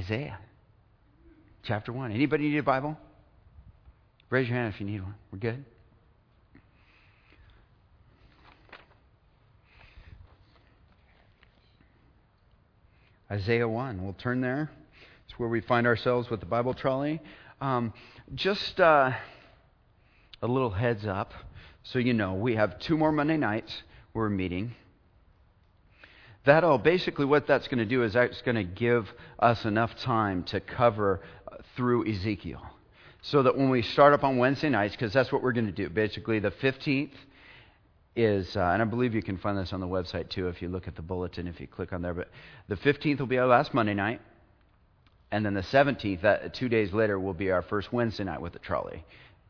Isaiah chapter 1. Anybody need a Bible? Raise your hand if you need one. We're good? Isaiah 1. We'll turn there. It's where we find ourselves with the Bible trolley. Just a little heads up, so you know, we have 2 more Monday nights we're meeting. Basically what that's going to do is that's going to give us enough time to cover through Ezekiel. So that when we start up on Wednesday nights, because that's what we're going to do. Basically the 15th is, and I believe you can find this on the website too if you look at the bulletin, if you click on there. But the 15th will be our last Monday night. And then the 17th, 2 days later, will be our first Wednesday night with the trolley.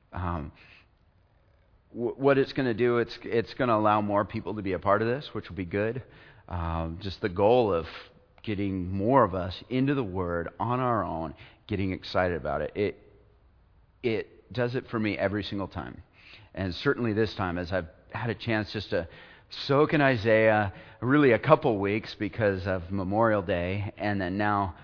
What it's going to do, it's going to allow more people to be a part of this, which will be good. Just the goal of getting more of us into the Word on our own, getting excited about it. It does it for me every single time. And certainly this time, as I've had a chance just to soak in Isaiah, really a couple weeks because of Memorial Day, and then now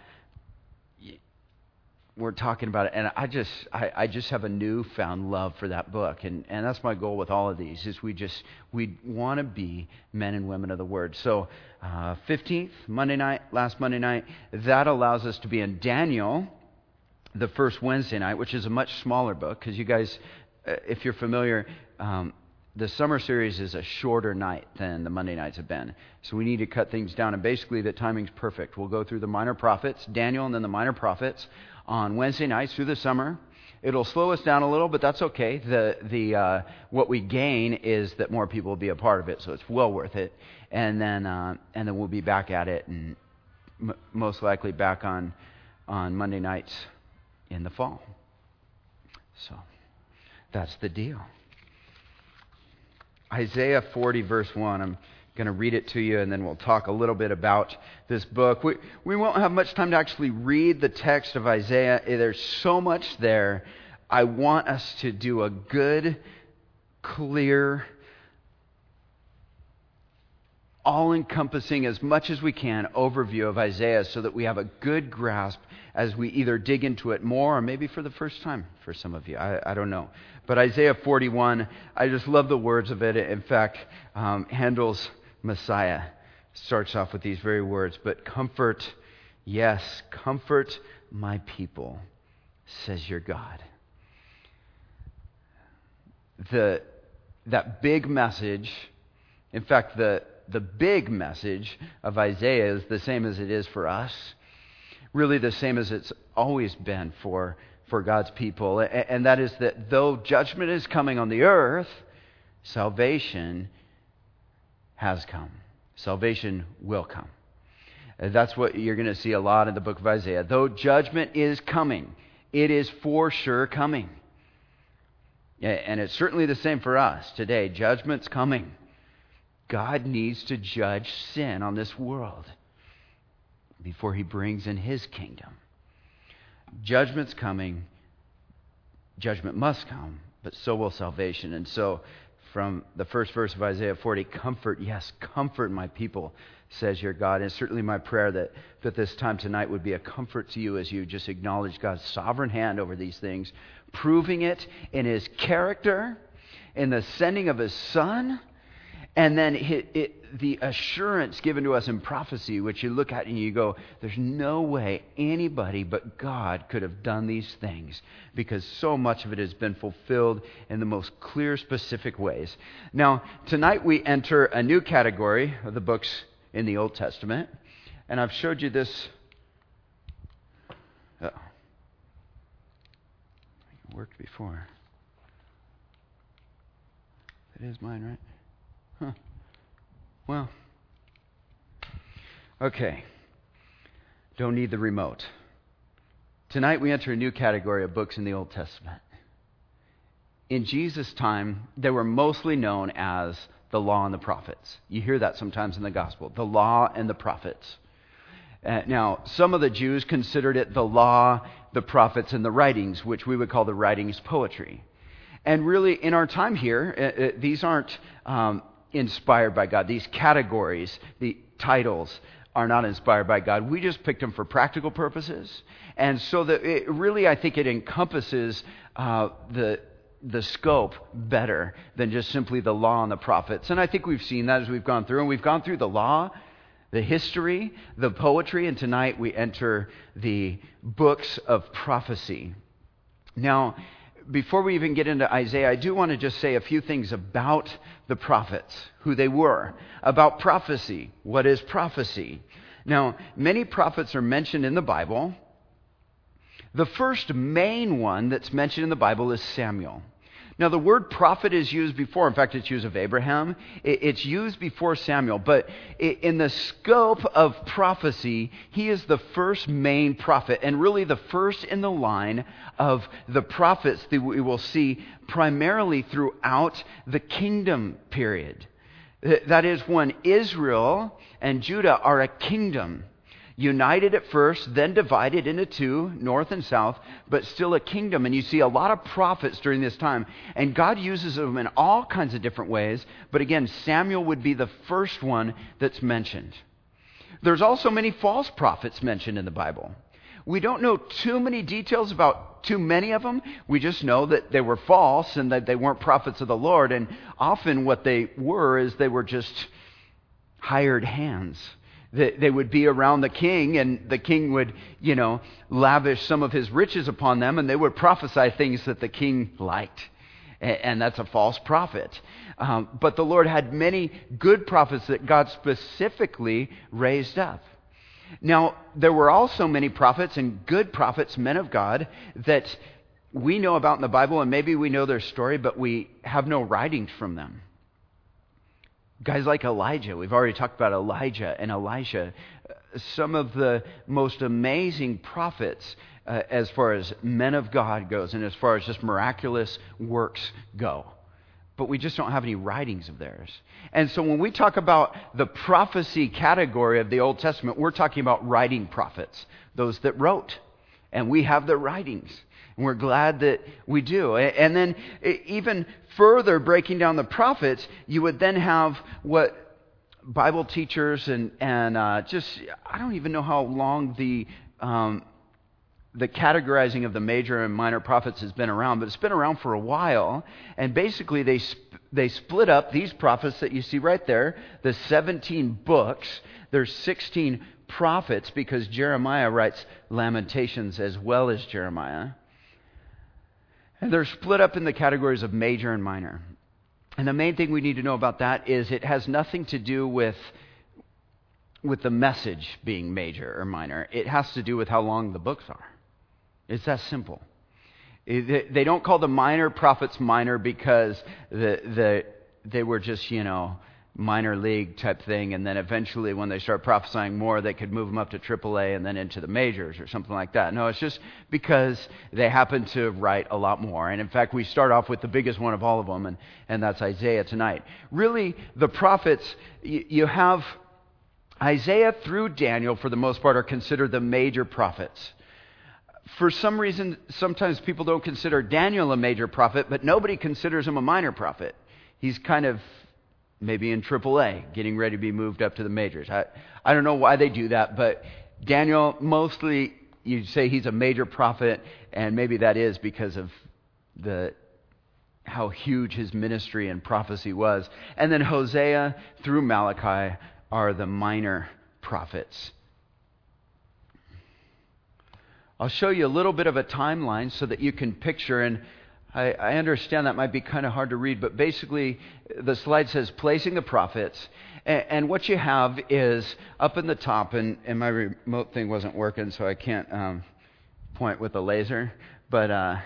we're talking about it, and I just have a newfound love for that book, and that's my goal with all of these, is we want to be men and women of the Word. So 15th, Monday night, last Monday night, that allows us to be in Daniel the first Wednesday night, which is a much smaller book, because you guys, if you're familiar, the summer series is a shorter night than the Monday nights have been. So we need to cut things down, and basically the timing's perfect. We'll go through the minor prophets, Daniel and then the minor prophets, on Wednesday nights through the summer. It'll slow us down a little, but that's okay. What we gain is that more people will be a part of it, so it's well worth it. And then we'll be back at it, and most likely back on Monday nights in the fall. So that's the deal. Isaiah 40 verse 1. I'm going to read it to you, and then we'll talk a little bit about this book. We won't have much time to actually read the text of Isaiah. There's so much there. I want us to do a good, clear, all-encompassing, as much as we can, overview of Isaiah so that we have a good grasp as we either dig into it more or maybe for the first time for some of you. I don't know. But Isaiah 41, I just love the words of it. In fact, Handel's Messiah starts off with these very words, but comfort, yes, comfort my people, says your God. That big message, in fact, the big message of Isaiah is the same as it is for us. Really the same as it's always been for God's people. And that is that though judgment is coming on the earth, salvation has come. Salvation will come. That's what you're going to see a lot in the book of Isaiah. Though judgment is coming, it is for sure coming. And it's certainly the same for us today. Judgment's coming. God needs to judge sin on this world before He brings in His kingdom. Judgment's coming. Judgment must come, but so will salvation. And so, from the first verse of Isaiah 40, comfort, yes, comfort my people, says your God. And it's certainly my prayer that this time tonight would be a comfort to you as you just acknowledge God's sovereign hand over these things, proving it in His character, in the sending of His Son, and then the assurance given to us in prophecy, which you look at and you go, there's no way anybody but God could have done these things, because so much of it has been fulfilled in the most clear, specific ways. Now, tonight we enter a new category of the books in the Old Testament, and I've showed you this. It worked before. It is mine, right? Huh. Well, okay. Don't need the remote. Tonight we enter a new category of books in the Old Testament. In Jesus' time, they were mostly known as the Law and the Prophets. You hear that sometimes in the Gospel, the Law and the Prophets. Now, some of the Jews considered it the Law, the Prophets, and the Writings, which we would call the Writings poetry. And really, in our time here, these aren't inspired by God. These categories, the titles, are not inspired by God. We just picked them for practical purposes. And so that it really, I think it encompasses the scope better than just simply the law and the prophets. And I think we've seen that as we've gone through. And we've gone through the law, the history, the poetry, and tonight we enter the books of prophecy. Now, before we even get into Isaiah, I do want to just say a few things about the prophets, who they were, about prophecy. What is prophecy? Now, many prophets are mentioned in the Bible. The first main one that's mentioned in the Bible is Samuel. Now, the word prophet is used before. In fact, it's used of Abraham. It's used before Samuel. But in the scope of prophecy, he is the first main prophet, and really the first in the line of the prophets that we will see primarily throughout the kingdom period. That is when Israel and Judah are a kingdom. United at first, then divided into two, north and south, but still a kingdom. And you see a lot of prophets during this time. And God uses them in all kinds of different ways. But again, Samuel would be the first one that's mentioned. There's also many false prophets mentioned in the Bible. We don't know too many details about too many of them. We just know that they were false and that they weren't prophets of the Lord. And often what they were is they were just hired hands. They would be around the king, and the king would, lavish some of his riches upon them, and they would prophesy things that the king liked. And that's a false prophet. But the Lord had many good prophets that God specifically raised up. Now, there were also many prophets and good prophets, men of God, that we know about in the Bible, and maybe we know their story, but we have no writings from them. Guys like Elijah, we've already talked about Elijah and Elisha, some of the most amazing prophets as far as men of God goes and as far as just miraculous works go. But we just don't have any writings of theirs. And so when we talk about the prophecy category of the Old Testament, we're talking about writing prophets, those that wrote. And we have their writings. And we're glad that we do. And then even further breaking down the prophets, you would then have what Bible teachers and just, I don't even know how long the categorizing of the major and minor prophets has been around, but it's been around for a while. And basically they split up these prophets that you see right there, the 17 books. There's 16 prophets because Jeremiah writes Lamentations as well as Jeremiah. And they're split up in the categories of major and minor. And the main thing we need to know about that is it has nothing to do with the message being major or minor. It has to do with how long the books are. It's that simple. They don't call the minor prophets minor because they were just, minor league type thing, and then eventually when they start prophesying more, they could move them up to AAA and then into the majors or something like that. No, it's just because they happen to write a lot more. And in fact, we start off with the biggest one of all of them, and that's Isaiah tonight. Really, the prophets, you have Isaiah through Daniel, for the most part, are considered the major prophets. For some reason, sometimes people don't consider Daniel a major prophet, but nobody considers him a minor prophet. He's kind of maybe in AAA, getting ready to be moved up to the majors. I don't know why they do that, but Daniel, mostly you say he's a major prophet, and maybe that is because of how huge his ministry and prophecy was. And then Hosea through Malachi are the minor prophets. I'll show you a little bit of a timeline so that you can picture, and I understand that might be kind of hard to read, but basically the slide says placing the prophets. And what you have is up in the top, and my remote thing wasn't working, so I can't point with a laser, but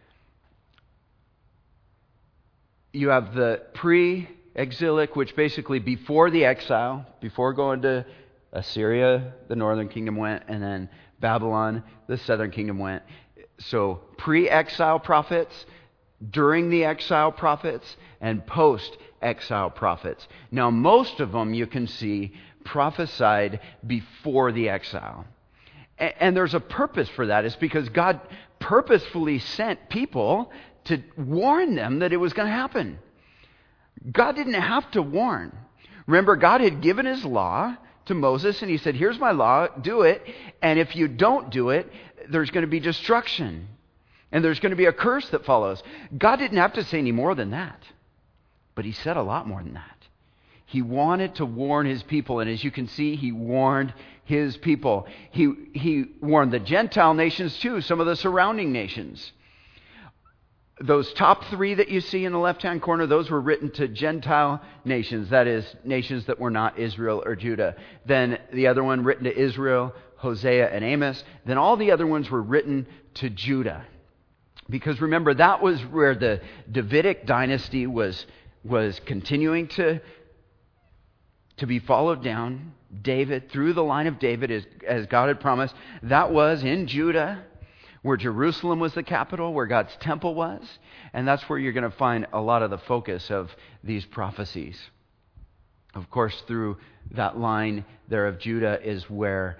you have the pre-exilic, which basically before the exile, before going to Assyria, the northern kingdom went, and then Babylon, the southern kingdom went. So pre-exile prophets, during the exile prophets, and post-exile prophets. Now, most of them you can see prophesied before the exile. And there's a purpose for that. It's because God purposefully sent people to warn them that it was going to happen. God didn't have to warn. Remember, God had given his law to Moses, and he said, here's my law, do it, and if you don't do it, there's going to be destruction, and there's going to be a curse that follows. God didn't have to say any more than that, but he said a lot more than that. He wanted to warn his people, and as you can see, he warned his people. He warned the Gentile nations too, some of the surrounding nations. Those top 3 that you see in the left-hand corner, those were written to Gentile nations, that is, nations that were not Israel or Judah. Then the other one written to Israel, Hosea and Amos. Then all the other ones were written to Judah. Because remember, that was where the Davidic dynasty was continuing to be followed down. David, through the line of David, as God had promised, that was in Judah, where Jerusalem was the capital, where God's temple was. And that's where you're going to find a lot of the focus of these prophecies. Of course, through that line there of Judah is where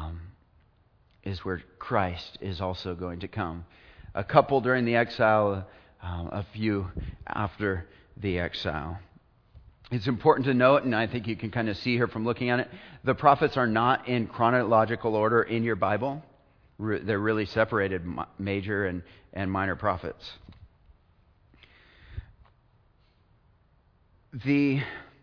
Christ is also going to come. A couple during the exile, a few after the exile. It's important to note, and I think you can kind of see here from looking at it, the prophets are not in chronological order in your Bible. They're really separated, major and minor prophets. The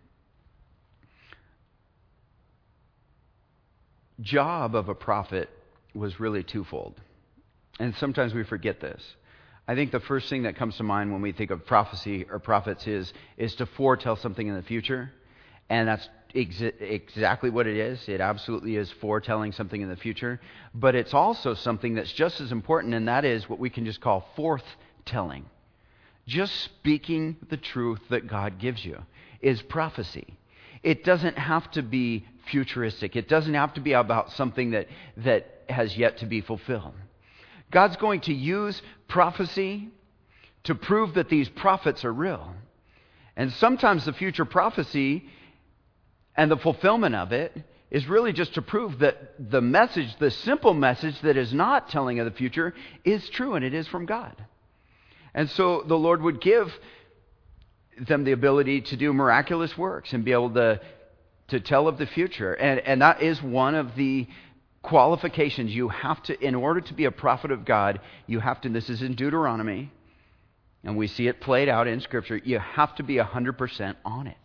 job of a prophet was really twofold. And sometimes we forget this. I think the first thing that comes to mind when we think of prophecy or prophets is to foretell something in the future. And that's exactly what it is. It absolutely is foretelling something in the future. But it's also something that's just as important, and that is what we can just call forthtelling. Just speaking the truth that God gives you is prophecy. It doesn't have to be futuristic. It doesn't have to be about something that has yet to be fulfilled. God's going to use prophecy to prove that these prophets are real. And sometimes the future prophecy and the fulfillment of it is really just to prove that the message, the simple message that is not telling of the future, is true and it is from God. And so the Lord would give them the ability to do miraculous works and be able to tell of the future. And that is one of the qualifications you have to, in order to be a prophet of God, you have to, this is in Deuteronomy, and we see it played out in Scripture, you have to be 100% on it.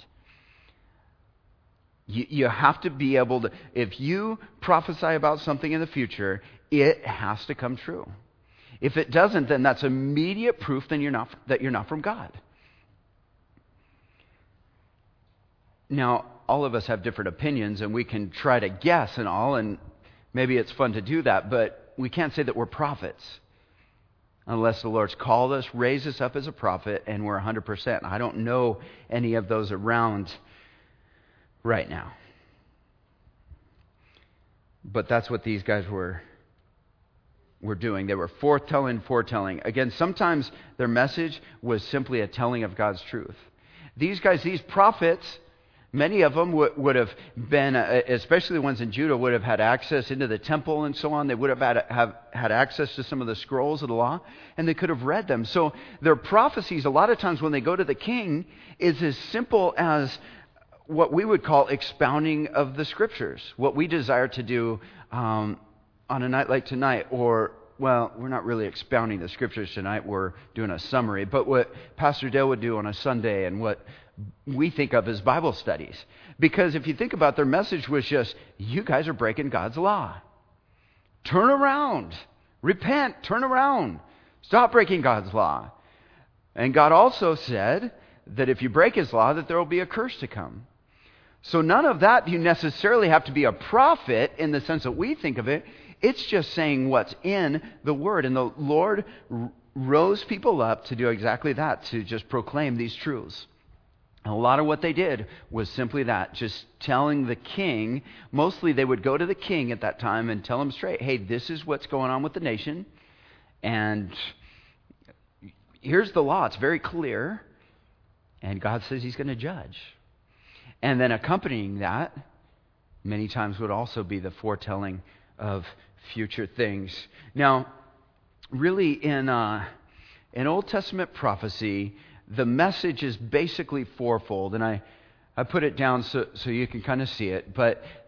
You have to be able to, if you prophesy about something in the future, it has to come true. If it doesn't, then that's immediate proof that you're not from God. Now, all of us have different opinions, and we can try to guess and all, and maybe it's fun to do that, but we can't say that we're prophets unless the Lord's called us, raised us up as a prophet, and we're 100%. I don't know any of those around right now. But that's what these guys were doing. They were foretelling. Again, sometimes their message was simply a telling of God's truth. These guys, these prophets, many of them would have been, especially the ones in Judah, would have had access into the temple and so on. They would have had access to some of the scrolls of the law, and they could have read them. So their prophecies, a lot of times when they go to the king, is as simple as what we would call expounding of the Scriptures, what we desire to do on a night like tonight, or, well, we're not really expounding the Scriptures tonight, we're doing a summary, but what Pastor Dale would do on a Sunday and what we think of as Bible studies. Because if you think about it, their message was just, you guys are breaking God's law. Turn around. Repent. Turn around. Stop breaking God's law. And God also said that if you break His law, that there will be a curse to come. So none of that, you necessarily have to be a prophet in the sense that we think of it. It's just saying what's in the Word. And the Lord rose people up to do exactly that, to just proclaim these truths. And a lot of what they did was simply that, just telling the king. Mostly they would go to the king at that time and tell him straight, hey, this is what's going on with the nation. And here's the law. It's very clear. And God says He's going to judge. And then accompanying that, many times would also be the foretelling of future things. Now, really in Old Testament prophecy, the message is basically fourfold. And I put it down so you can kind of see it. But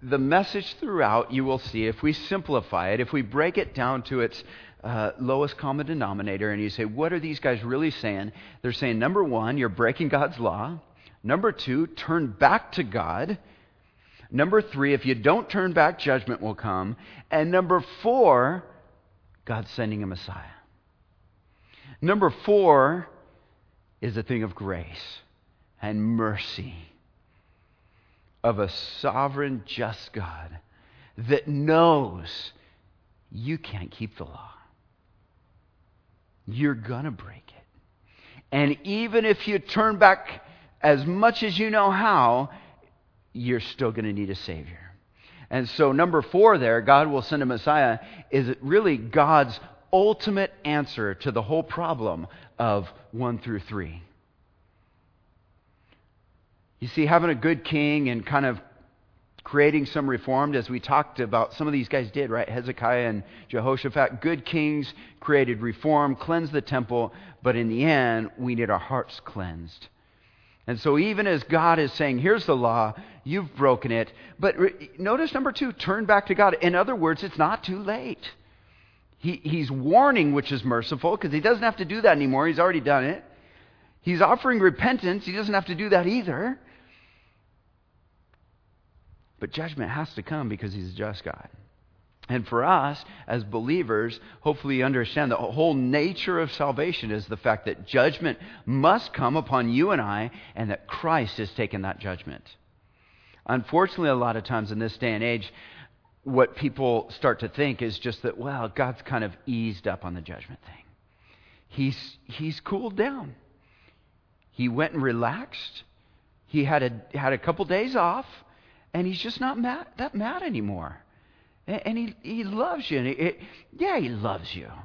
the message throughout, you will see, if we simplify it, if we break it down to its lowest common denominator, and you say, what are these guys really saying? They're saying, number one, you're breaking God's law. Number two, turn back to God. Number three, if you don't turn back, judgment will come. And number four, God's sending a Messiah. Number four is a thing of grace and mercy of a sovereign, just God that knows you can't keep the law. You're going to break it. And even if you turn back as much as you know how, you're still going to need a Savior. And so number four there, God will send a Messiah, is really God's ultimate answer to the whole problem of 1 through 3. You see, having a good king and kind of creating some reform, as we talked about, some of these guys did, right? Hezekiah and Jehoshaphat, good kings created reform, cleansed the temple, but in the end, we need our hearts cleansed. And so even as God is saying, here's the law, you've broken it. But notice number 2, turn back to God. In other words, it's not too late. He's warning, which is merciful, because he doesn't have to do that anymore. He's already done it. He's offering repentance. He doesn't have to do that either. But judgment has to come because he's a just God. And for us, as believers, hopefully you understand the whole nature of salvation is the fact that judgment must come upon you and I, and that Christ has taken that judgment. Unfortunately, a lot of times in this day and age, what people start to think is just that, well, God's kind of eased up on the judgment thing. He's cooled down. He went and relaxed. He had a couple days off, and he's just not that mad anymore. And he loves you. And he loves you.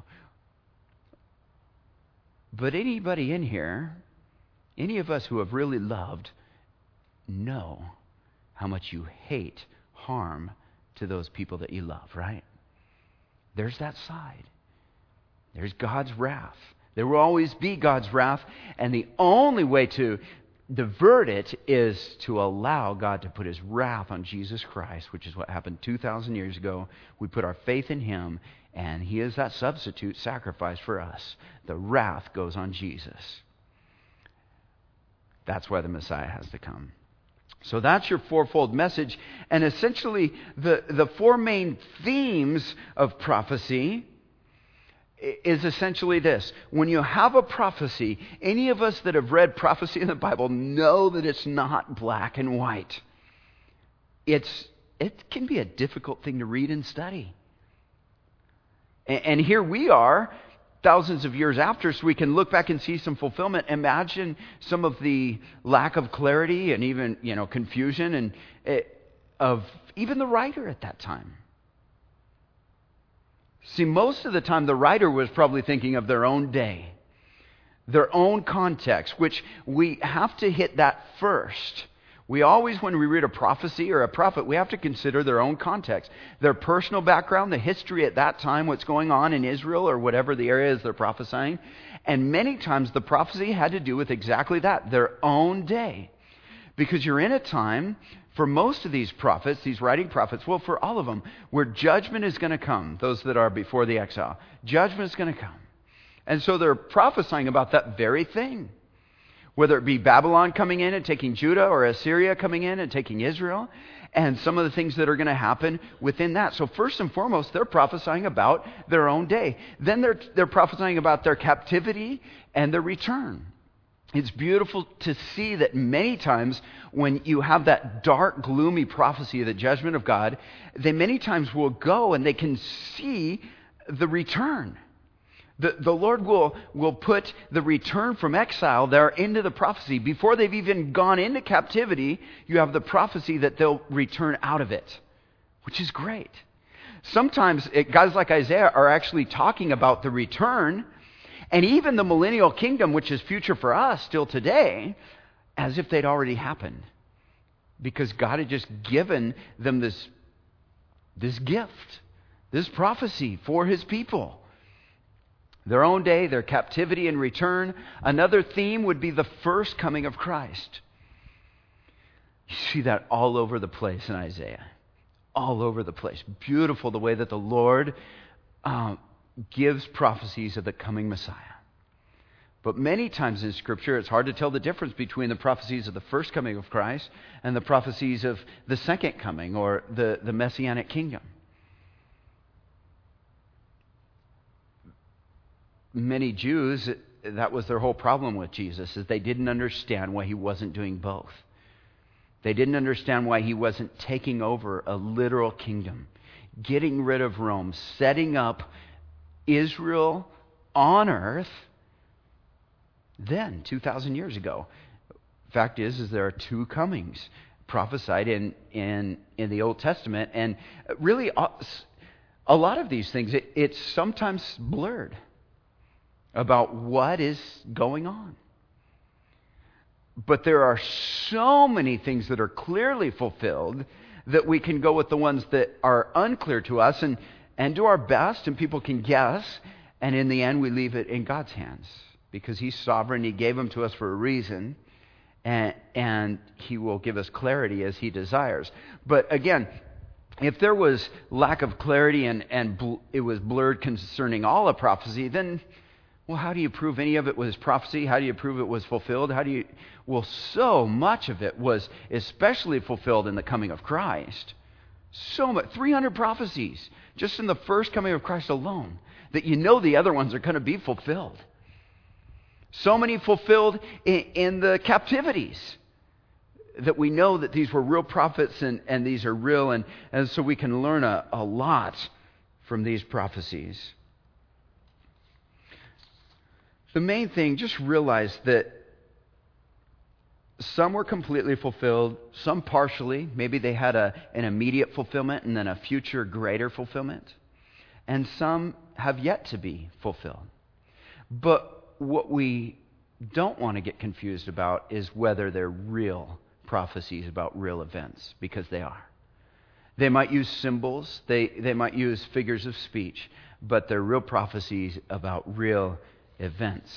But anybody in here, any of us who have really loved, know how much you hate harm to those people that you love, right? There's that side. There's God's wrath. There will always be God's wrath, and the only way to divert it is to allow God to put his wrath on Jesus Christ, which is what happened 2,000 years ago. We put our faith in him, and he is that substitute sacrifice for us. The wrath goes on Jesus. That's why the Messiah has to come. So that's your fourfold message. And essentially, the four main themes of prophecy is essentially this. When you have a prophecy, any of us that have read prophecy in the Bible know that it's not black and white. It can be a difficult thing to read and study. And here we are, thousands of years after, so we can look back and see some fulfillment. Imagine some of the lack of clarity and even, confusion and of even the writer at that time. See, most of the time the writer was probably thinking of their own day, their own context, which we have to hit that first. We always, when we read a prophecy or a prophet, we have to consider their own context, their personal background, the history at that time, what's going on in Israel or whatever the area is they're prophesying. And many times the prophecy had to do with exactly that, their own day. Because you're in a time, for most of these prophets, these writing prophets, well, for all of them, where judgment is going to come, those that are before the exile. Judgment is going to come. And so they're prophesying about that very thing. Whether it be Babylon coming in and taking Judah, or Assyria coming in and taking Israel, and some of the things that are going to happen within that. So first and foremost, they're prophesying about their own day. Then they're prophesying about their captivity and their return. It's beautiful to see that many times when you have that dark, gloomy prophecy of the judgment of God, they many times will go and they can see the return. The Lord will put the return from exile there into the prophecy. Before they've even gone into captivity, you have the prophecy that they'll return out of it, which is great. Sometimes guys like Isaiah are actually talking about the return and even the millennial kingdom, which is future for us still today, as if they'd already happened. Because God had just given them this gift, this prophecy for his people. Their own day, their captivity and return. Another theme would be the first coming of Christ. You see that all over the place in Isaiah. all over the place. Beautiful the way that the Lord gives prophecies of the coming Messiah. But many times in Scripture, it's hard to tell the difference between the prophecies of the first coming of Christ and the prophecies of the second coming or the Messianic kingdom. Many Jews, that was their whole problem with Jesus, is they didn't understand why he wasn't doing both. They didn't understand why he wasn't taking over a literal kingdom, getting rid of Rome, setting up Israel on earth then, 2,000 years ago. Fact is there are two comings prophesied in the Old Testament, and really a lot of these things, it's sometimes blurred about what is going on. But there are so many things that are clearly fulfilled that we can go with the ones that are unclear to us and do our best, and people can guess, and in the end we leave it in God's hands. Because he's sovereign, he gave them to us for a reason, and he will give us clarity as he desires. But again, if there was lack of clarity and it was blurred concerning all of prophecy, then, well, how do you prove any of it was prophecy? How do you prove it was fulfilled? Well, so much of it was especially fulfilled in the coming of Christ. So much, 300 prophecies, just in the first coming of Christ alone, that you know the other ones are going to be fulfilled. So many fulfilled in the captivities that we know that these were real prophets and these are real. And so we can learn a lot from these prophecies. The main thing, just realize that some were completely fulfilled, some partially. Maybe they had an immediate fulfillment and then a future greater fulfillment. And some have yet to be fulfilled. But what we don't want to get confused about is whether they're real prophecies about real events, because they are. They might use symbols, they might use figures of speech, but they're real prophecies about real events.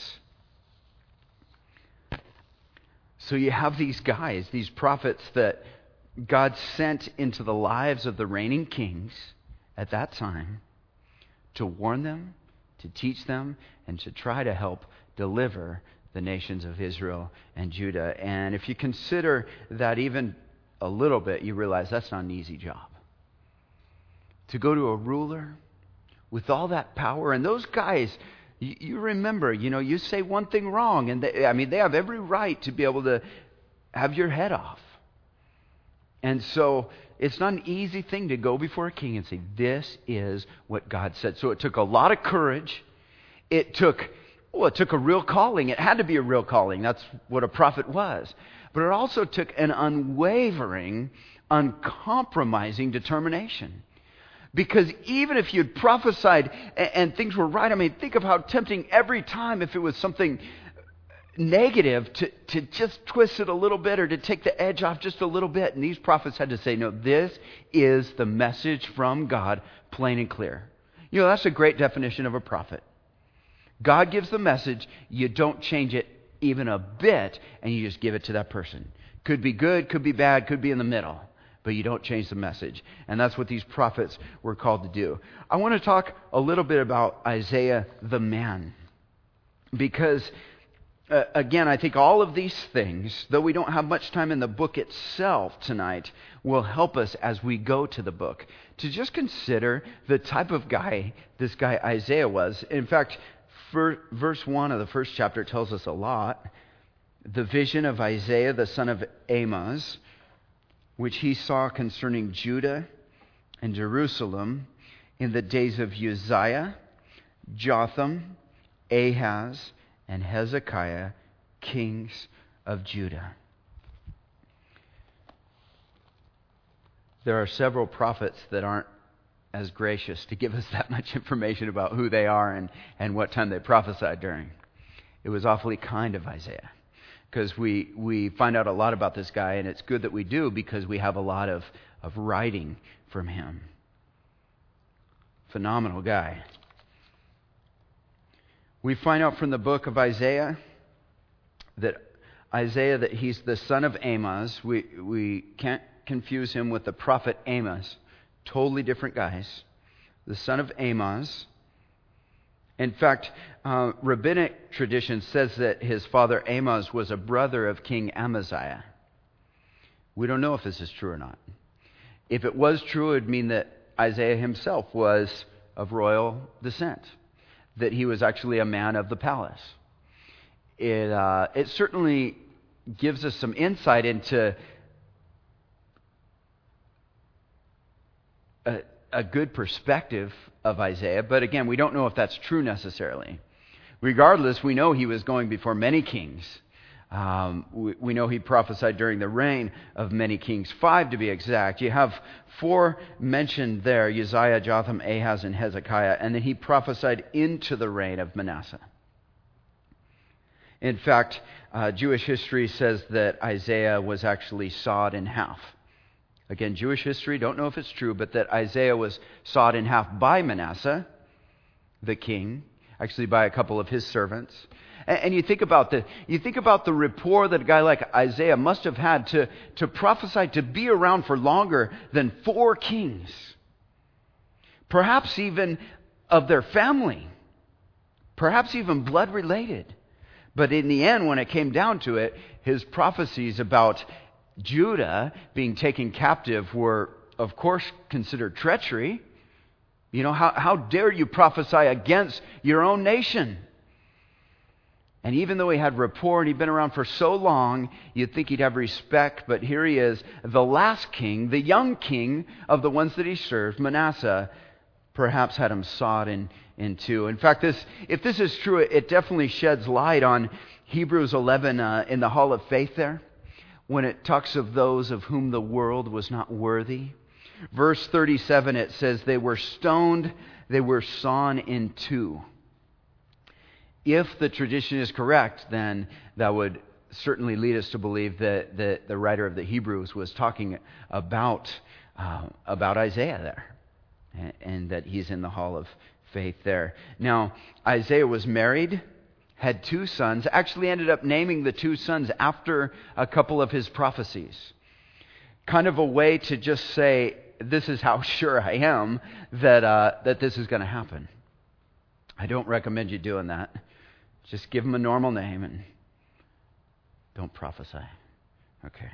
So you have these guys, these prophets that God sent into the lives of the reigning kings at that time to warn them, to teach them, and to try to help deliver the nations of Israel and Judah. And if you consider that even a little bit, you realize that's not an easy job. To go to a ruler with all that power, and those guys, you remember, you say one thing wrong, and they have every right to be able to have your head off. And so it's not an easy thing to go before a king and say, this is what God said. So it took a lot of courage. It took a real calling. It had to be a real calling. That's what a prophet was. But it also took an unwavering, uncompromising determination. Because even if you'd prophesied and things were right, think of how tempting every time, if it was something negative, to just twist it a little bit or to take the edge off just a little bit. And these prophets had to say, no, this is the message from God, plain and clear. That's a great definition of a prophet. God gives the message, you don't change it even a bit, and you just give it to that person. Could be good, could be bad, could be in the middle, but you don't change the message. And that's what these prophets were called to do. I want to talk a little bit about Isaiah the man, because again, I think all of these things, though we don't have much time in the book itself tonight, will help us as we go to the book to just consider the type of guy this guy Isaiah was. In fact, verse 1 of the first chapter tells us a lot. The vision of Isaiah, the son of Amoz, which he saw concerning Judah and Jerusalem in the days of Uzziah, Jotham, Ahaz, and Hezekiah, kings of Judah. There are several prophets that aren't as gracious to give us that much information about who they are and what time they prophesied during. It was awfully kind of Isaiah, because we find out a lot about this guy, and it's good that we do because we have a lot of writing from him. Phenomenal guy. We find out from the book of Isaiah that he's the son of Amoz. We can't confuse him with the prophet Amos, Totally different guys. The son of Amoz. In fact, rabbinic tradition says that his father Amoz was a brother of King Amaziah. We don't know if this is true or not. If it was true, it would mean that Isaiah himself was of royal descent, that he was actually a man of the palace. It certainly gives us some insight into a good perspective of Isaiah, but again, we don't know if that's true necessarily. Regardless, we know he was going before many kings. We know he prophesied during the reign of many kings, 5 to be exact. You have 4 mentioned there, Uzziah, Jotham, Ahaz, and Hezekiah, and then he prophesied into the reign of Manasseh. In fact, Jewish history says that Isaiah was actually sawed in half. Again, Jewish history, don't know if it's true, but that Isaiah was sawed in half by Manasseh, the king, actually by a couple of his servants. And you think about the rapport that a guy like Isaiah must have had to prophesy, to be around for longer than 4 kings. Perhaps even of their family. Perhaps even blood related. But in the end, when it came down to it, his prophecies about Judah being taken captive were, of course, considered treachery. You know, how dare you prophesy against your own nation? And even though he had rapport and he'd been around for so long, you'd think he'd have respect, but here he is, the last king, the young king of the ones that he served, Manasseh, perhaps had him sawed in two. In fact, if this is true, it definitely sheds light on Hebrews 11 in the Hall of Faith there, when it talks of those of whom the world was not worthy. Verse 37, it says, they were stoned, they were sawn in two. If the tradition is correct, then that would certainly lead us to believe that the writer of the Hebrews was talking about Isaiah there, and that he's in the Hall of Faith there. Now, Isaiah was married, had 2 sons, actually ended up naming the 2 sons after a couple of his prophecies. Kind of a way to just say, this is how sure I am that this is going to happen. I don't recommend you doing that. Just give him a normal name and don't prophesy. Okay.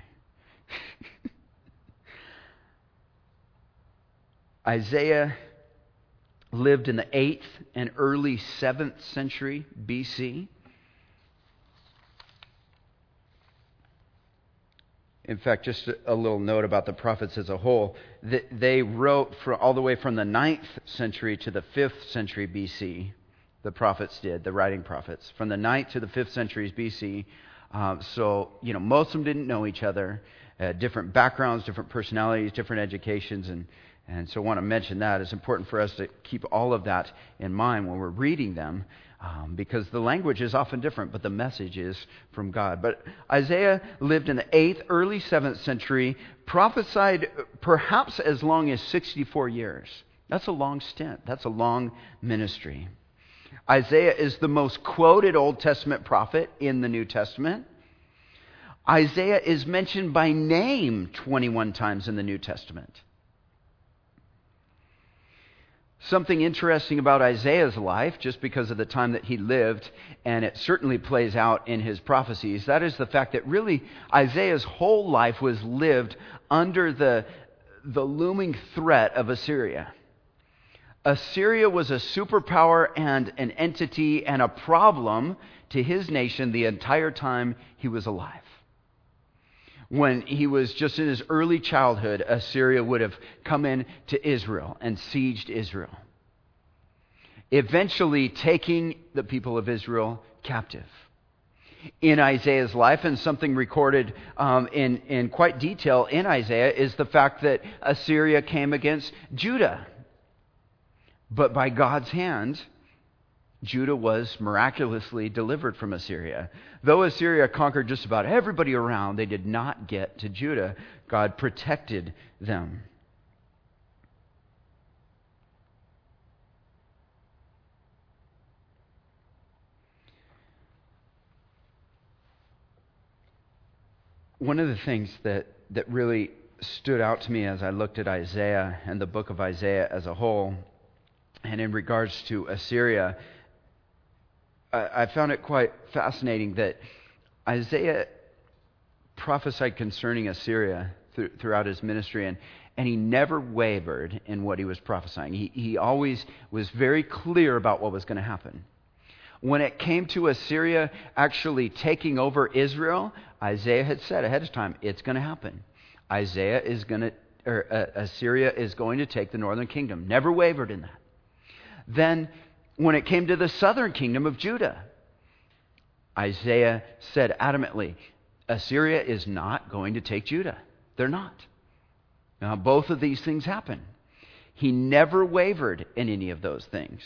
Isaiah lived in the 8th and early 7th century BC. In fact, just a little note about the prophets as a whole. They wrote all the way from the 9th century to the 5th century BC. The prophets did, the writing prophets, from the 9th to the 5th centuries BC. So, most of them didn't know each other, different backgrounds, different personalities, different educations, and so I want to mention that. It's important for us to keep all of that in mind when we're reading them, because the language is often different, but the message is from God. But Isaiah lived in the 8th, early 7th century, prophesied perhaps as long as 64 years. That's a long stint. That's a long ministry. Isaiah is the most quoted Old Testament prophet in the New Testament. Isaiah is mentioned by name 21 times in the New Testament. Something interesting about Isaiah's life, just because of the time that he lived, and it certainly plays out in his prophecies, that is the fact that really Isaiah's whole life was lived under the looming threat of Assyria. Assyria was a superpower and an entity and a problem to his nation the entire time he was alive. When he was just in his early childhood, Assyria would have come in to Israel and sieged Israel, eventually taking the people of Israel captive. In Isaiah's life, and something recorded in quite detail in Isaiah, is the fact that Assyria came against Judah. But by God's hand, Judah was miraculously delivered from Assyria. Though Assyria conquered just about everybody around, they did not get to Judah. God protected them. One of the things that really stood out to me as I looked at Isaiah and the book of Isaiah as a whole, and in regards to Assyria, I found it quite fascinating that Isaiah prophesied concerning Assyria throughout his ministry, and he never wavered in what he was prophesying. He always was very clear about what was going to happen. When it came to Assyria actually taking over Israel, Isaiah had said ahead of time, it's going to happen. Assyria is going to take the northern kingdom. Never wavered in that. Then, when it came to the southern kingdom of Judah, Isaiah said adamantly, Assyria is not going to take Judah. They're not. Now, both of these things happen. He never wavered in any of those things.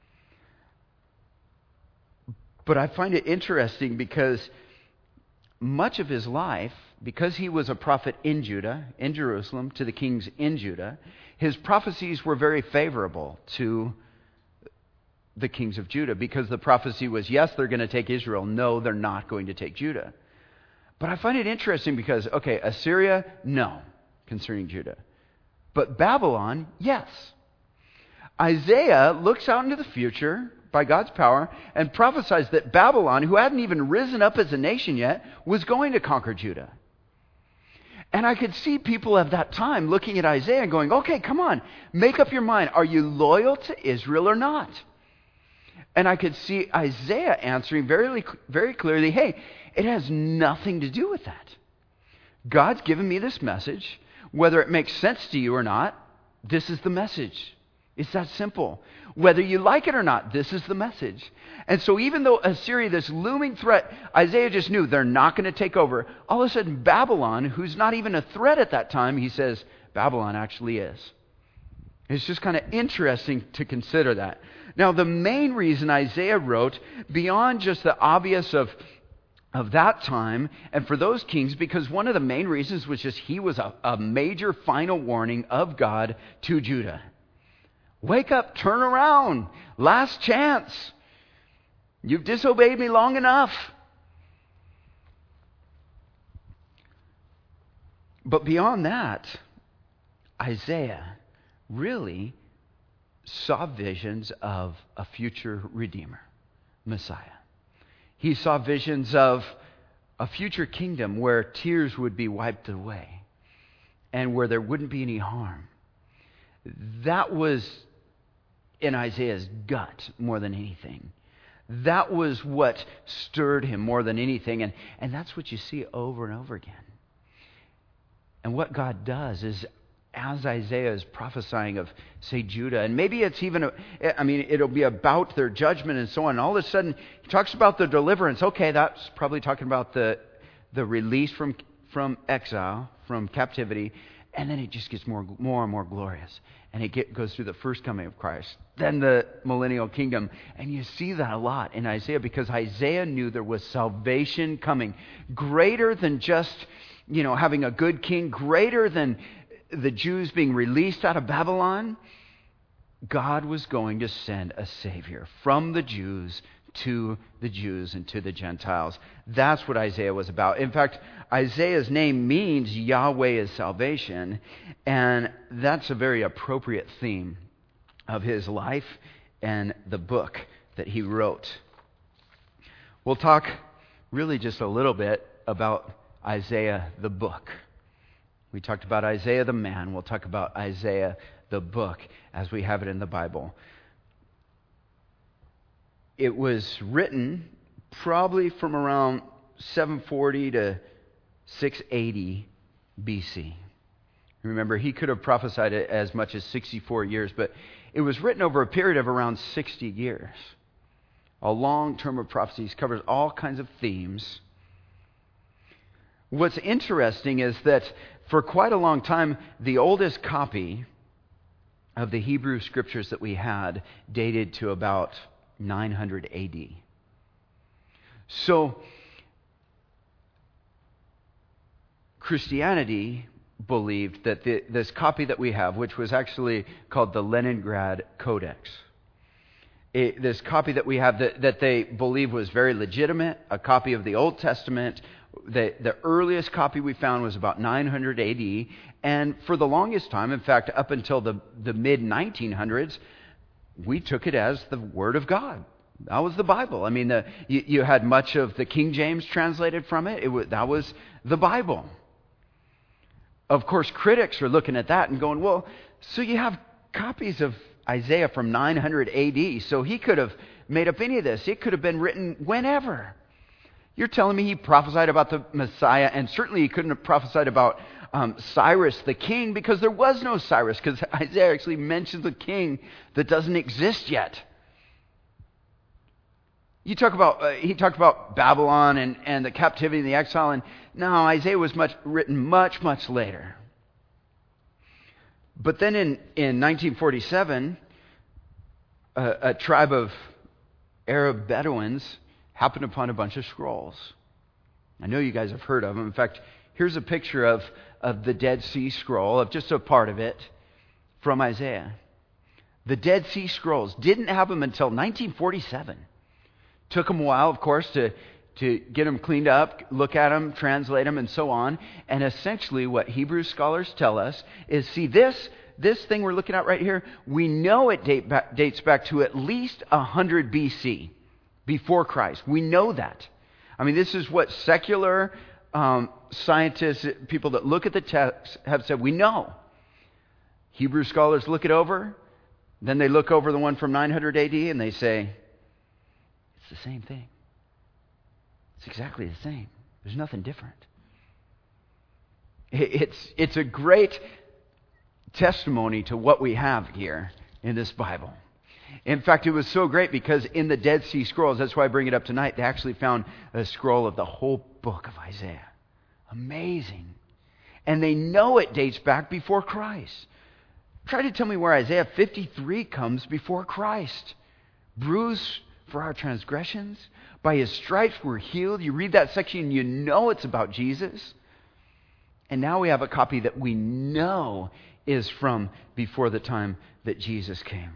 But I find it interesting because much of his life, because he was a prophet in Judah, in Jerusalem, to the kings in Judah, his prophecies were very favorable to the kings of Judah, because the prophecy was, yes, they're going to take Israel. No, they're not going to take Judah. But I find it interesting because, okay, Assyria, no, concerning Judah. But Babylon, yes. Isaiah looks out into the future by God's power and prophesies that Babylon, who hadn't even risen up as a nation yet, was going to conquer Judah. And I could see people of that time looking at Isaiah and going, okay, come on, make up your mind. Are you loyal to Israel or not? And I could see Isaiah answering very, very clearly, hey, it has nothing to do with that. God's given me this message. Whether it makes sense to you or not, this is the message. It's that simple. Whether you like it or not, this is the message. And so even though Assyria, this looming threat, Isaiah just knew they're not going to take over. All of a sudden, Babylon, who's not even a threat at that time, he says, Babylon actually is. It's just kind of interesting to consider that. Now, the main reason Isaiah wrote, beyond just the obvious of that time, and for those kings, because one of the main reasons was just he was a major final warning of God to Judah. Wake up, turn around, last chance. You've disobeyed me long enough. But beyond that, Isaiah really saw visions of a future Redeemer, Messiah. He saw visions of a future kingdom where tears would be wiped away and where there wouldn't be any harm. That was in Isaiah's gut more than anything. That was what stirred him more than anything. And that's what you see over and over again. And what God does is, as Isaiah is prophesying of, say, Judah, and maybe it's even, it'll be about their judgment and so on. And all of a sudden, he talks about the deliverance. Okay, that's probably talking about the release from exile, from captivity. And then it just gets more and more glorious. And it goes through the first coming of Christ. Then the millennial kingdom. And you see that a lot in Isaiah, because Isaiah knew there was salvation coming. Greater than just, having a good king. Greater than the Jews being released out of Babylon. God was going to send a Savior from the Jews to the Jews and to the Gentiles. That's what Isaiah was about. In fact, Isaiah's name means Yahweh is salvation, and that's a very appropriate theme of his life and the book that he wrote. We'll talk really just a little bit about Isaiah the book. We talked about Isaiah the man. We'll talk about Isaiah the book as we have it in the Bible. It was written probably from around 740 to 680 BC. Remember, he could have prophesied it as much as 64 years, but it was written over a period of around 60 years. A long term of prophecies, covers all kinds of themes. What's interesting is that for quite a long time, the oldest copy of the Hebrew scriptures that we had dated to about 900 AD. So, Christianity believed that this copy that we have, which was actually called the Leningrad Codex, this copy that we have that they believe was very legitimate, a copy of the Old Testament. The earliest copy we found was about 900 AD, And for the longest time, in fact, up until the mid-1900s, we took it as the Word of God. That was the Bible. I mean, you had much of the King James translated from it. That was the Bible. Of course, critics are looking at that and going, well, so you have copies of Isaiah from 900 AD, so he could have made up any of this. It could have been written whenever. You're telling me he prophesied about the Messiah, and certainly he couldn't have prophesied about Cyrus the king, because there was no Cyrus, because Isaiah actually mentions a king that doesn't exist yet. He talked about Babylon and the captivity and the exile, and no, Isaiah was written much, much later. But then in 1947, a tribe of Arab Bedouins happened upon a bunch of scrolls. I know you guys have heard of them. In fact, here's a picture of the Dead Sea Scroll, of just a part of it from Isaiah. The Dead Sea Scrolls didn't have them until 1947. Took them a while, of course, to get them cleaned up, look at them, translate them, and so on. And essentially what Hebrew scholars tell us is, see, this thing we're looking at right here, we know it dates back to at least 100 BC, before Christ. We know that. I mean, this is what secular scientists, people that look at the text, have said. We know. Hebrew scholars look it over, then they look over the one from 900 AD, and they say, it's the same thing. It's exactly the same. There's nothing different. It's a great testimony to what we have here in this Bible. In fact, it was so great because in the Dead Sea Scrolls, that's why I bring it up tonight, they actually found a scroll of the whole book of Isaiah. Amazing. And they know it dates back before Christ. Try to tell me where Isaiah 53 comes before Christ. Bruised for our transgressions, by his stripes we're healed. You read that section, you know it's about Jesus. And now we have a copy that we know is from before the time that Jesus came.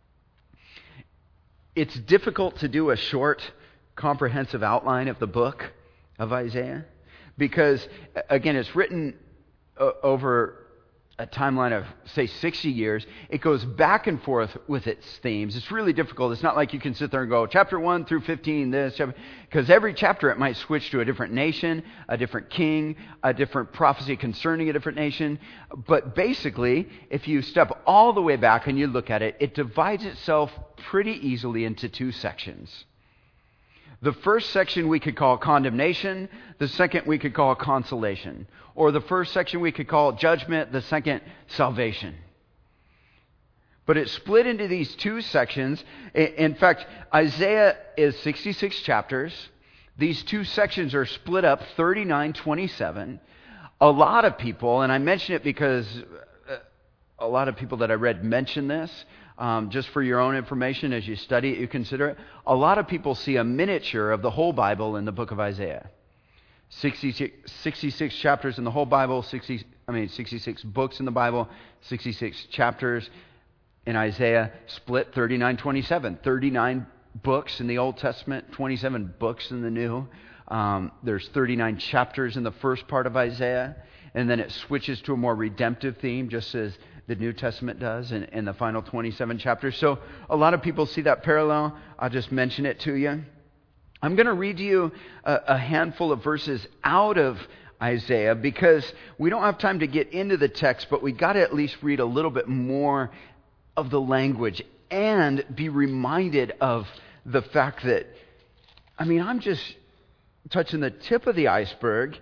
It's difficult to do a short, comprehensive outline of the book of Isaiah because, again, it's written over a timeline of, say, 60 years. It goes back and forth with its themes. It's really difficult. It's not like you can sit there and go, chapter 1 through 15, this, chapter, because every chapter it might switch to a different nation, a different king, a different prophecy concerning a different nation. But basically, if you step all the way back and you look at it, it divides itself pretty easily into two sections. The first section we could call condemnation. The second we could call consolation. Or the first section we could call judgment. The second, salvation. But it's split into these two sections. In fact, Isaiah is 66 chapters. These two sections are split up 39-27. A lot of people, and I mention it because a lot of people that I read mention this, just for your own information as you study it, you consider it. A lot of people see a miniature of the whole Bible in the book of Isaiah. 66 chapters in the whole Bible, 66 books in the Bible, 66 chapters in Isaiah, split 39-27. 39 books in the Old Testament, 27 books in the New. There's 39 chapters in the first part of Isaiah, and then it switches to a more redemptive theme, just as the New Testament does in the final 27 chapters. So a lot of people see that parallel. I'll just mention it to you. I'm going to read to you a handful of verses out of Isaiah because we don't have time to get into the text, but we got to at least read a little bit more of the language and be reminded of the fact that, I'm just touching the tip of the iceberg,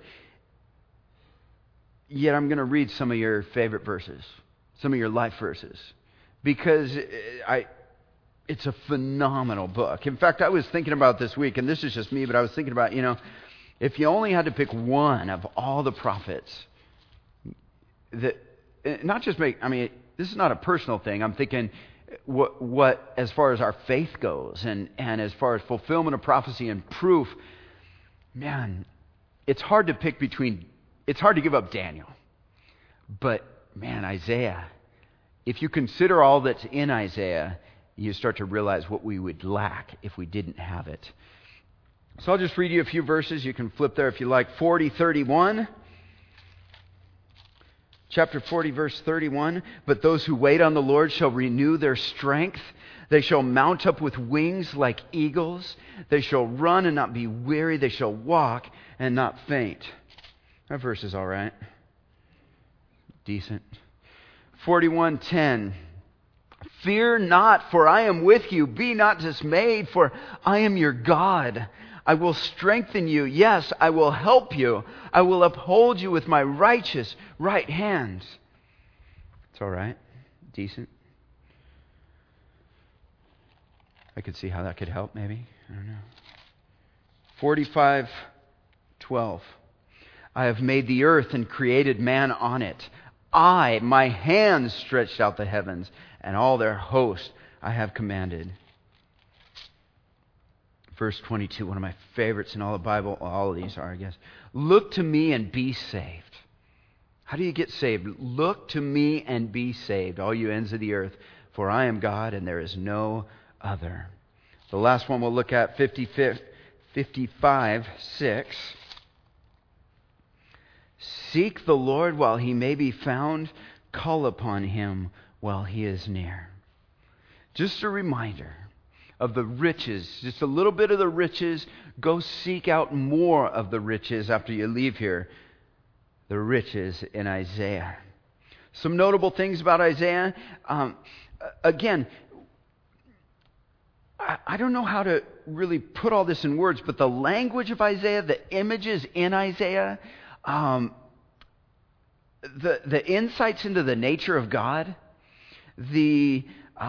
yet I'm going to read some of your favorite verses. Some of your life verses, because it's a phenomenal book. In fact, I was thinking about this week, and this is just me, but I was thinking about, if you only had to pick one of all the prophets, that not just this is not a personal thing. I'm thinking what as far as our faith goes, and as far as fulfillment of prophecy and proof, man, it's hard to give up Daniel, but man, Isaiah, if you consider all that's in Isaiah, you start to realize what we would lack if we didn't have it. So I'll just read you a few verses. You can flip there if you like. 40:31. Chapter 40, verse 31, but those who wait on the Lord shall renew their strength. They shall mount up with wings like eagles. They shall run and not be weary. They shall walk and not faint. That verse is all right. Decent. 41:10. Fear not, for I am with you. Be not dismayed, for I am your God. I will strengthen you. Yes, I will help you. I will uphold you with my righteous right hand. It's all right. Decent. I could see how that could help, maybe. I don't know. 45:12. I have made the earth and created man on it. My hands stretched out the heavens, and all their host I have commanded. Verse 22, one of my favorites in all the Bible. All of these are, I guess. Look to me and be saved. How do you get saved? Look to me and be saved, all you ends of the earth, for I am God and there is no other. The last one we'll look at, 55:6. Seek the Lord while he may be found. Call upon him while he is near. Just a reminder of the riches, just a little bit of the riches. Go seek out more of the riches after you leave here. The riches in Isaiah. Some notable things about Isaiah. Again, I don't know how to really put all this in words, but the language of Isaiah, the images in Isaiah, the insights into the nature of God, the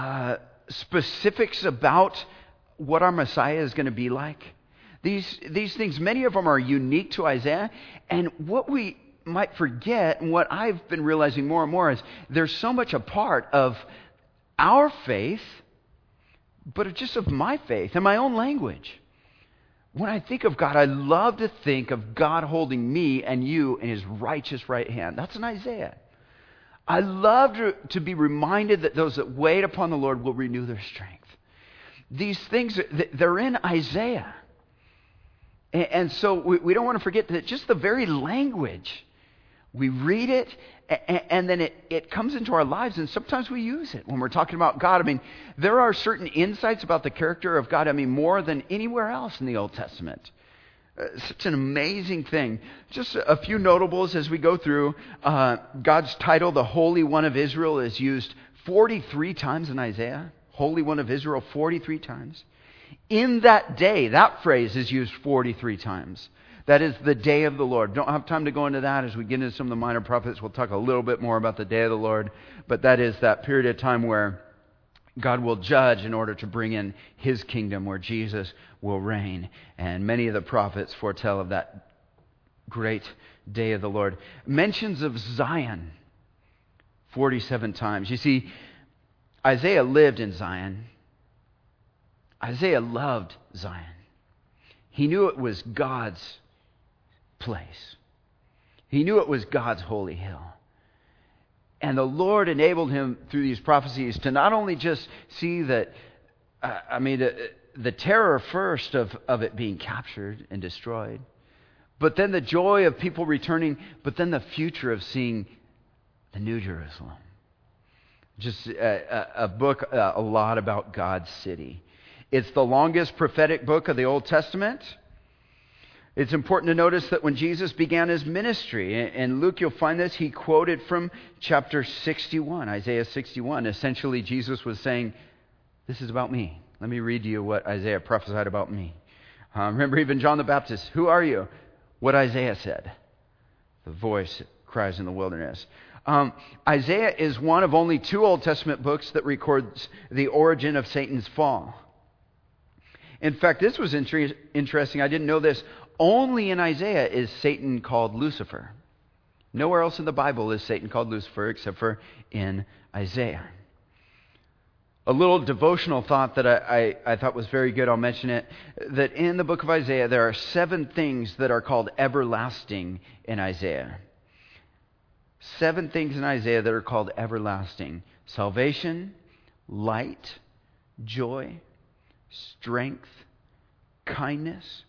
specifics about what our Messiah is going to be like. These things, many of them are unique to Isaiah. And what we might forget, and what I've been realizing more and more, is there's so much a part of our faith, but just of my faith and my own language. When I think of God, I love to think of God holding me and you in his righteous right hand. That's in Isaiah. I love to be reminded that those that wait upon the Lord will renew their strength. These things, they're in Isaiah. And so we don't want to forget that just the very language, we read it, and then it comes into our lives, and sometimes we use it when we're talking about God. I mean, there are certain insights about the character of God, more than anywhere else in the Old Testament. Such an amazing thing. Just a few notables as we go through. God's title, the Holy One of Israel, is used 43 times in Isaiah. Holy One of Israel, 43 times. In that day, that phrase is used 43 times. That is the day of the Lord. Don't have time to go into that. As we get into some of the minor prophets, we'll talk a little bit more about the day of the Lord. But that is that period of time where God will judge in order to bring in his kingdom, where Jesus will reign. And many of the prophets foretell of that great day of the Lord. Mentions of Zion 47 times. You see, Isaiah lived in Zion. Isaiah loved Zion. He knew it was God's place. He knew it was God's holy hill. And the Lord enabled him through these prophecies to not only just see that, the terror first of it being captured and destroyed, but then the joy of people returning, but then the future of seeing the New Jerusalem. Just a book, a lot about God's city. It's the longest prophetic book of the Old Testament. It's important to notice that when Jesus began his ministry, in Luke you'll find this, he quoted from chapter 61, Isaiah 61. Essentially, Jesus was saying, this is about me. Let me read to you what Isaiah prophesied about me. Remember even John the Baptist, who are you? What Isaiah said. The voice cries in the wilderness. Isaiah is one of only 2 Old Testament books that records the origin of Satan's fall. In fact, this was interesting. I didn't know this. Only in Isaiah is Satan called Lucifer. Nowhere else in the Bible is Satan called Lucifer except for in Isaiah. A little devotional thought that I thought was very good, I'll mention it, that in the book of Isaiah there are 7 things that are called everlasting in Isaiah. 7 things in Isaiah that are called everlasting. Salvation, light, joy, strength, kindness,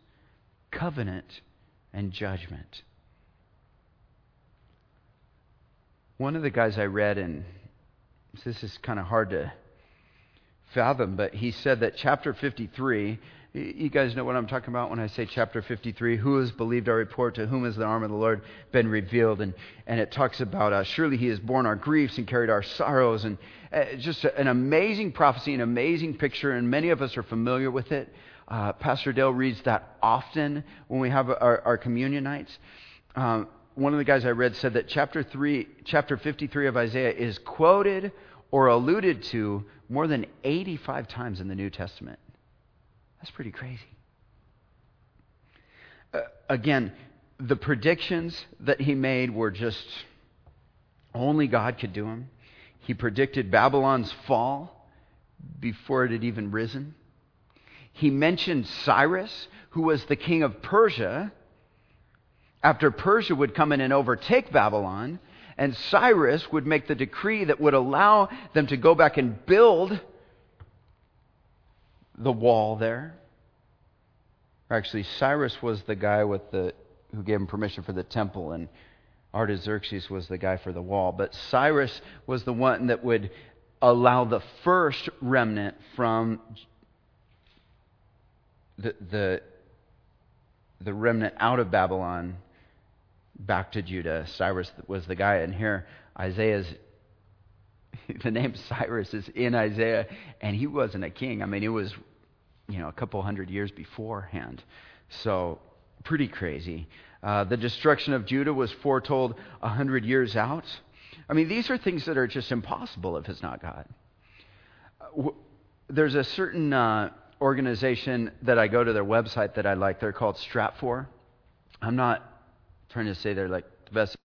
covenant, and judgment. One of the guys I read, and this is kind of hard to fathom, but he said that chapter 53, you guys know what I'm talking about when I say chapter 53, who has believed our report, to whom has the arm of the Lord been revealed? And it talks about, surely he has borne our griefs and carried our sorrows, and just an amazing prophecy, an amazing picture, and many of us are familiar with it. Pastor Dale reads that often when we have our communion nights. One of the guys I read said that chapter 53 of Isaiah is quoted or alluded to more than 85 times in the New Testament. That's pretty crazy. Again, the predictions that he made were just only God could do them. He predicted Babylon's fall before it had even risen. He mentioned Cyrus, who was the king of Persia, after Persia would come in and overtake Babylon, and Cyrus would make the decree that would allow them to go back and build the wall there. Or actually, Cyrus was the guy who gave him permission for the temple, and Artaxerxes was the guy for the wall. But Cyrus was the one that would allow the first remnant from the remnant out of Babylon back to Judah. Cyrus was the guy. And here, the name Cyrus is in Isaiah, and he wasn't a king. I mean, it was, a couple hundred years beforehand. So, pretty crazy. The destruction of Judah was foretold 100 years out. I mean, these are things that are just impossible if it's not God. There's a certain organization that I go to their website that I like. They're called Stratfor. I'm not trying to say they're like the best